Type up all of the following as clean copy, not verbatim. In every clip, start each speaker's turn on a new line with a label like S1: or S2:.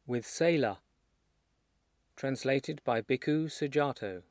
S1: with Sela. Translated by Bhikkhu Sujato.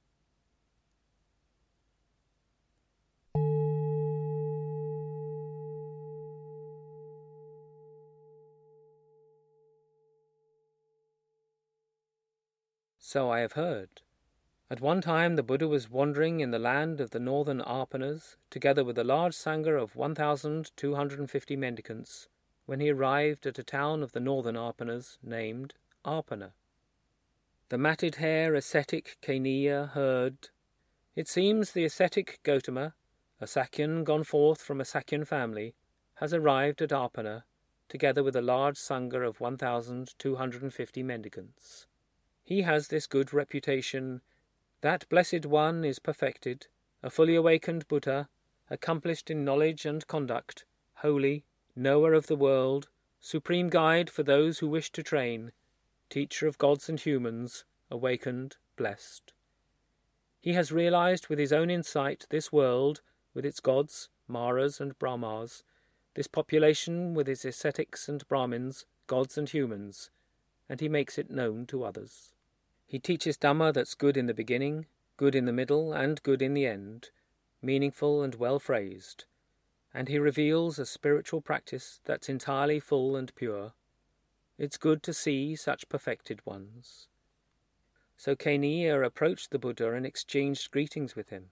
S1: So I have heard. At one time the Buddha was wandering in the land of the northern Arpanas, together with a large sangha of 1,250 mendicants, when he arrived at a town of the northern Arpanas named Arpana. The matted hair ascetic Kaniya heard, "It seems the ascetic Gotama, a Sakyan gone forth from a Sakyan family, has arrived at Arpana, together with a large sangha of 1,250 mendicants. He has this good reputation, that Blessed One is perfected, a fully awakened Buddha, accomplished in knowledge and conduct, holy, knower of the world, supreme guide for those who wish to train, teacher of gods and humans, awakened, blessed. He has realized with his own insight this world, with its gods, Maras and Brahmas, this population with its ascetics and Brahmins, gods and humans, and he makes it known to others. He teaches Dhamma that's good in the beginning, good in the middle, and good in the end, meaningful and well phrased, and he reveals a spiritual practice that's entirely full and pure. It's good to see such perfected ones." So Kaniya approached the Buddha and exchanged greetings with him.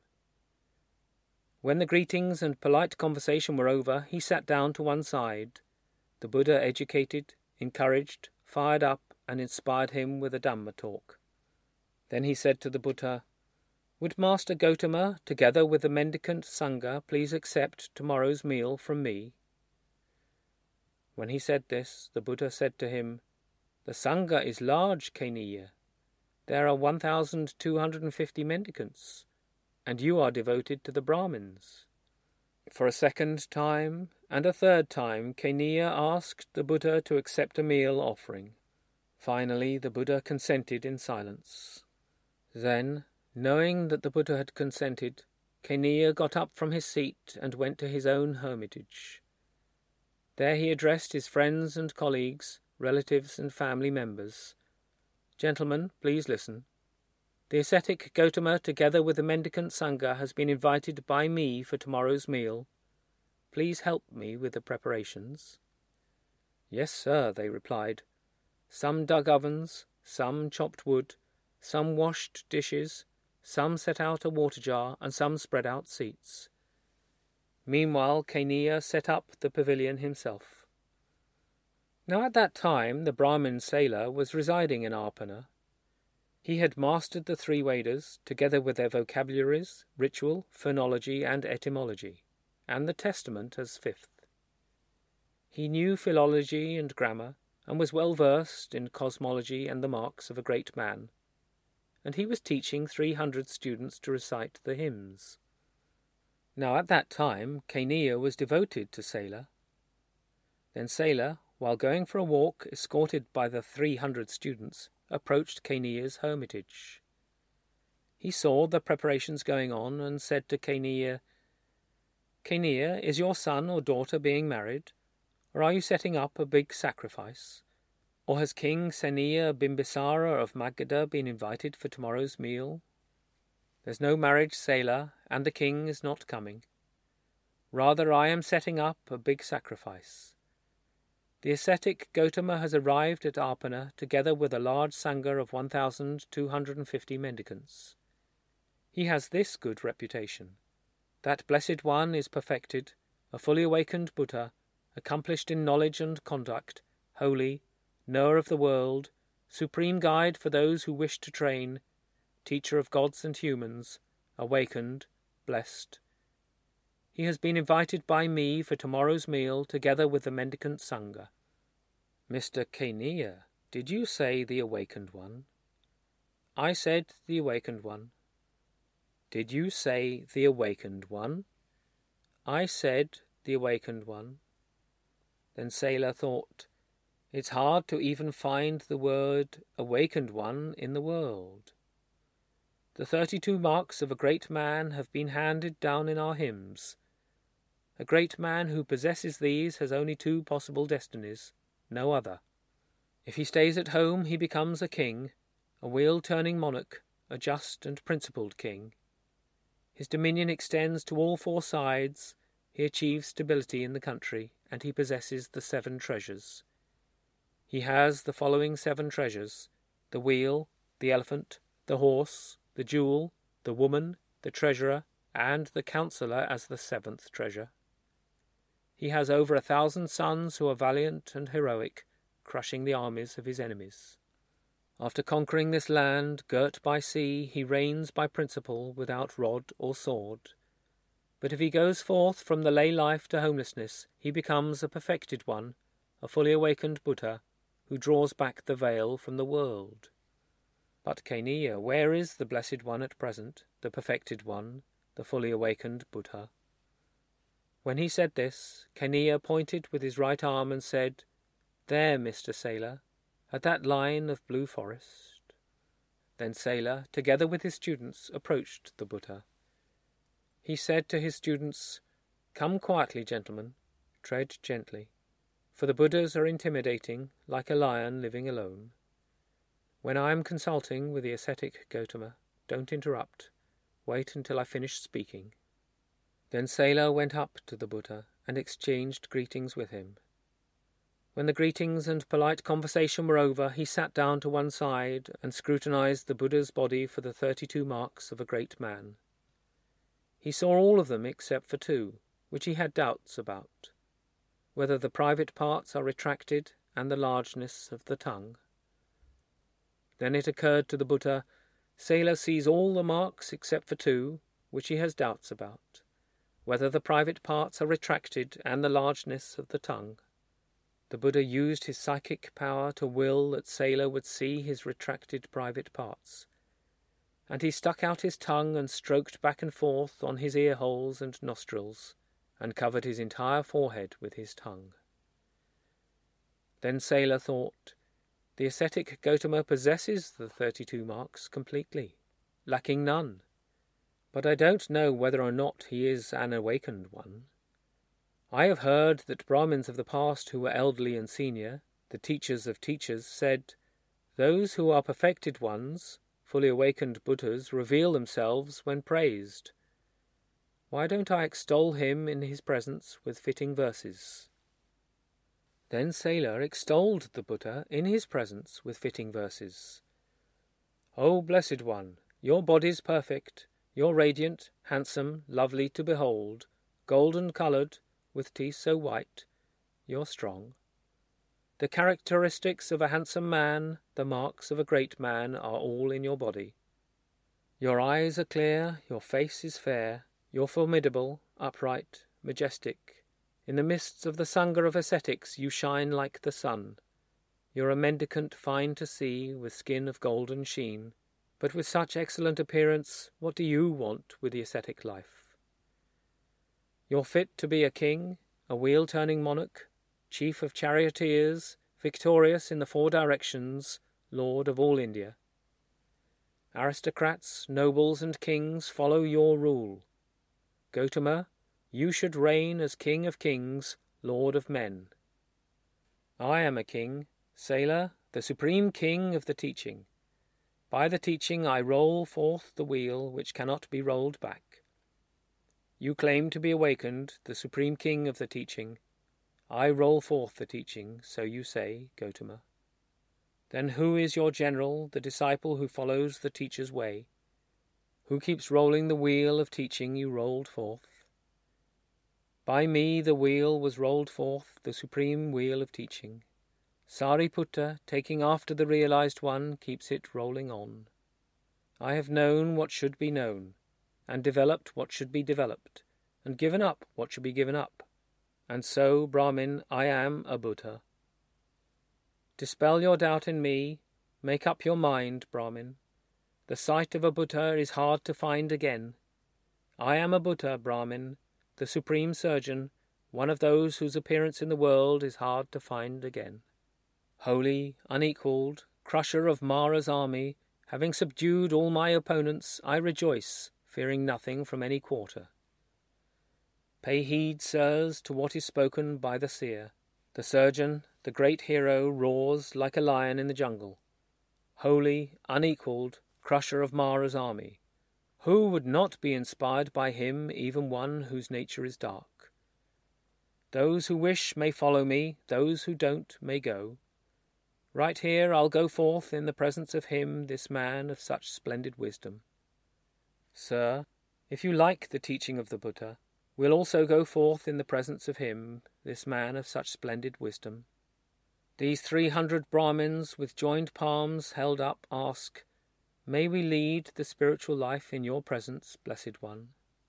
S1: When the greetings and polite conversation were over, he sat down to one side. The Buddha educated, encouraged, fired up, and inspired him with a Dhamma talk. Then he said to the Buddha, "Would Master Gotama, together with the mendicant Sangha, please accept tomorrow's meal from me?" When he said this, the Buddha said to him, "The Sangha is large, Kaniya. There are 1,250 mendicants, and you are devoted to the Brahmins." For a second time and a third time, Kaniya asked the Buddha to accept a meal offering. Finally, the Buddha consented in silence. Then, knowing that the Buddha had consented, Kaniya got up from his seat and went to his own hermitage. There he addressed his friends and colleagues, relatives and family members. "Gentlemen, please listen. The ascetic Gotama, together with the mendicant Sangha, has been invited by me for tomorrow's meal. Please help me with the preparations." "Yes, sir," they replied. Some dug ovens, some chopped wood, some washed dishes, some set out a water jar, and some spread out seats. Meanwhile, Kaniya set up the pavilion himself. Now at that time the Brahmin Sela was residing in Arpana. He had mastered the three Vedas, together with their vocabularies, ritual, phonology, and etymology, and the Testament as fifth. He knew philology and grammar, and was well versed in cosmology and the marks of a great man, and he was teaching 300 students to recite the hymns. Now at that time Kaniya was devoted to Sela. Then Sela, while going for a walk, escorted by the 300 students, approached Kaniya's hermitage. He saw the preparations going on and said to Kaniya, "Kaniya, is your son or daughter being married? Or are you setting up a big sacrifice? Or has King Seniya Bimbisara of Magadha been invited for tomorrow's meal? There's no marriage, Sela, and the king is not coming. Rather, I am setting up a big sacrifice. The ascetic Gotama has arrived at Arpana together with a large sangha of 1,250 mendicants. He has this good reputation, that Blessed One is perfected, a fully awakened Buddha, accomplished in knowledge and conduct, holy, knower of the world, supreme guide for those who wish to train, teacher of gods and humans, awakened, blessed. He has been invited by me for tomorrow's meal together with the mendicant Sangha." "Mr. Kaniya, did you say the awakened one?" "I said the awakened one." "Did you say the awakened one?" "I said the awakened one." Then Sela thought, "It's hard to even find the word awakened one in the world. The 32 marks of a great man have been handed down in our hymns. A great man who possesses these has only 2 possible destinies, no other. If he stays at home, he becomes a king, a wheel-turning monarch, a just and principled king. His dominion extends to all four sides, he achieves stability in the country, and he possesses the 7 treasures. He has the following 7 treasures: the wheel, the elephant, the horse, the jewel, the woman, the treasurer, and the counsellor as the 7th treasure. He has over 1,000 sons who are valiant and heroic, crushing the armies of his enemies. After conquering this land, girt by sea, he reigns by principle, without rod or sword. But if he goes forth from the lay life to homelessness, he becomes a perfected one, a fully awakened Buddha, who draws back the veil from the world. But Kaineya, where is the Blessed One at present, the perfected one, the fully awakened Buddha? When he said this, Kaineya pointed with his right arm and said, "There, Mr. Sailor, at that line of blue forest." Then Sailor, together with his students, approached the Buddha. He said to his students, "Come quietly, gentlemen, tread gently, for the Buddhas are intimidating, like a lion living alone. When I am consulting with the ascetic Gotama, don't interrupt. Wait until I finish speaking." Then Sailor went up to the Buddha and exchanged greetings with him. When the greetings and polite conversation were over, he sat down to one side and scrutinized the Buddha's body for the 32 marks of a great man. He saw all of them except for 2, which he had doubts about, whether the private parts are retracted and the largeness of the tongue. Then it occurred to the Buddha, Sailor sees all the marks except for 2, which he has doubts about, whether the private parts are retracted and the largeness of the tongue. The Buddha used his psychic power to will that Sailor would see his retracted private parts, and he stuck out his tongue and stroked back and forth on his ear holes and nostrils, and covered his entire forehead with his tongue. Then Sailor thought, the ascetic Gotama possesses the 32 marks completely, lacking none, but I don't know whether or not he is an awakened one. I have heard that Brahmins of the past who were elderly and senior, the teachers of teachers, said, "Those who are perfected ones, fully awakened Buddhas, reveal themselves when praised. Why don't I extol him in his presence with fitting verses?" Then Sailor extolled the Buddha in his presence with fitting verses. "O Blessed One, your body's perfect, you're radiant, handsome, lovely to behold, golden-coloured, with teeth so white, you're strong. The characteristics of a handsome man, the marks of a great man, are all in your body. Your eyes are clear, your face is fair, you're formidable, upright, majestic. In the mists of the Sangha of ascetics you shine like the sun. You're a mendicant fine to see, with skin of golden sheen, but with such excellent appearance, what do you want with the ascetic life? You're fit to be a king, a wheel-turning monarch, chief of charioteers, victorious in the 4 directions, lord of all India. Aristocrats, nobles and kings follow your rule. Gotama, you should reign as king of kings, lord of men. I am a king, Sailor, the supreme king of the teaching. By the teaching I roll forth the wheel which cannot be rolled back. You claim to be awakened, the supreme king of the teaching. I roll forth the teaching, so you say, Gotama. Then who is your general, the disciple who follows the teacher's way? Who keeps rolling the wheel of teaching you rolled forth? By me the wheel was rolled forth, the supreme wheel of teaching. Sariputta, taking after the realized one, keeps it rolling on. I have known what should be known, and developed what should be developed, and given up what should be given up. And so, Brahmin, I am a Buddha. Dispel your doubt in me, make up your mind, Brahmin. The sight of a Buddha is hard to find again. I am a Buddha, Brahmin, the supreme surgeon, one of those whose appearance in the world is hard to find again. Holy, unequalled, crusher of Mara's army, having subdued all my opponents, I rejoice, fearing nothing from any quarter. Pay heed, sirs, to what is spoken by the seer, the surgeon, the great hero roars like a lion in the jungle. Holy, unequalled, crusher of Mara's army. Who would not be inspired by him, even one whose nature is dark? Those who wish may follow me, those who don't may go. Right here I'll go forth in the presence of him, this man of such splendid wisdom. Sir, if you like the teaching of the Buddha, we'll also go forth in the presence of him, this man of such splendid wisdom. These 300 Brahmins with joined palms held up ask, may we lead the spiritual life in your presence, Blessed One?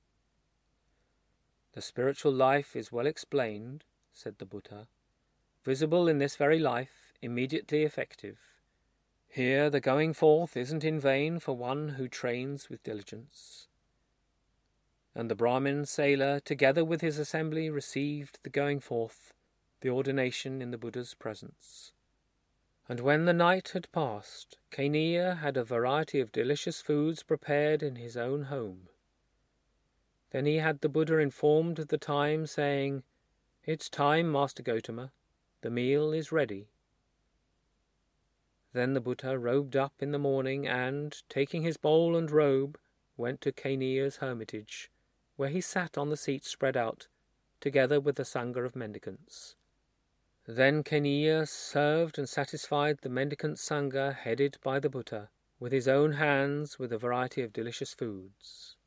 S1: The spiritual life is well explained, said the Buddha, visible in this very life, immediately effective. Here the going forth isn't in vain for one who trains with diligence. And the Brahmin sailor, together with his assembly, received the going forth, the ordination in the Buddha's presence. And when the night had passed, Kaniya had a variety of delicious foods prepared in his own home. Then he had the Buddha informed of the time, saying, "It's time, Master Gotama. The meal is ready." Then the Buddha robed up in the morning and, taking his bowl and robe, went to Kaniya's hermitage, where he sat on the seat spread out, together with the Sangha of mendicants. Then Kaniya served and satisfied the mendicant Sangha headed by the Buddha, with his own hands with a variety of delicious foods.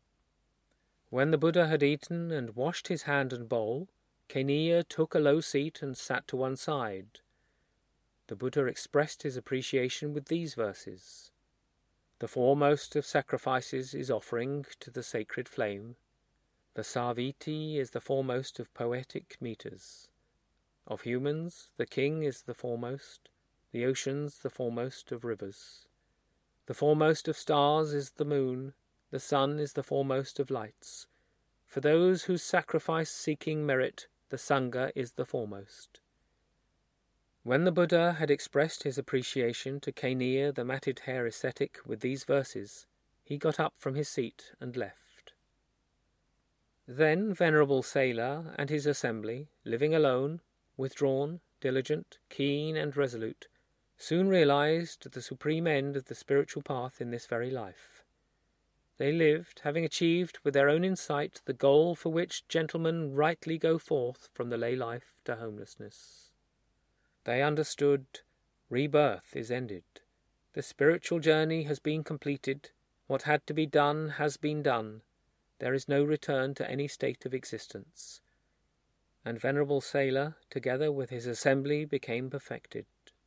S1: When the Buddha had eaten and washed his hand and bowl, Kaniya took a low seat and sat to one side. The Buddha expressed his appreciation with these verses. The foremost of sacrifices is offering to the sacred flame. The Saviti is the foremost of poetic metres. Of humans, the king is the foremost, the oceans the foremost of rivers. The foremost of stars is the moon, the sun is the foremost of lights. For those whose sacrifice seeking merit, the Sangha is the foremost. When the Buddha had expressed his appreciation to Kaniya the matted hair ascetic with these verses, he got up from his seat and left. Then Venerable Sailor and his assembly, living alone, withdrawn, diligent, keen and resolute, soon realized the supreme end of the spiritual path in this very life. They lived, having achieved with their own insight the goal for which gentlemen rightly go forth from the lay life to homelessness. They understood, rebirth is ended. The spiritual journey has been completed. What had to be done has been done. There is no return to any state of existence. And Venerable Sailor, together with his assembly, became perfected.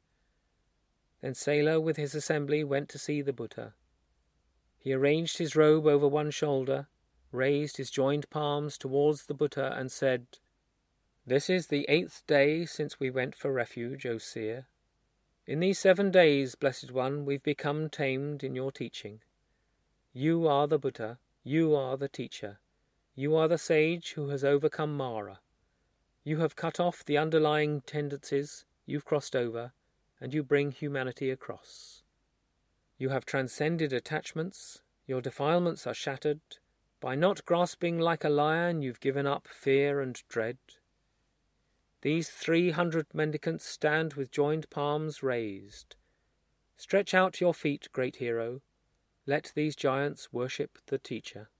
S1: Then Sailor with his assembly went to see the Buddha. He arranged his robe over one shoulder, raised his joined palms towards the Buddha and said, "This is the 8th day since we went for refuge, O seer. In these 7 days, Blessed One, we've become tamed in your teaching. You are the Buddha, you are the teacher, you are the sage who has overcome Mara. You have cut off the underlying tendencies, you've crossed over, and you bring humanity across. You have transcended attachments, your defilements are shattered. By not grasping like a lion, you've given up fear and dread. These 300 mendicants stand with joined palms raised. Stretch out your feet, great hero. Let these giants worship the teacher."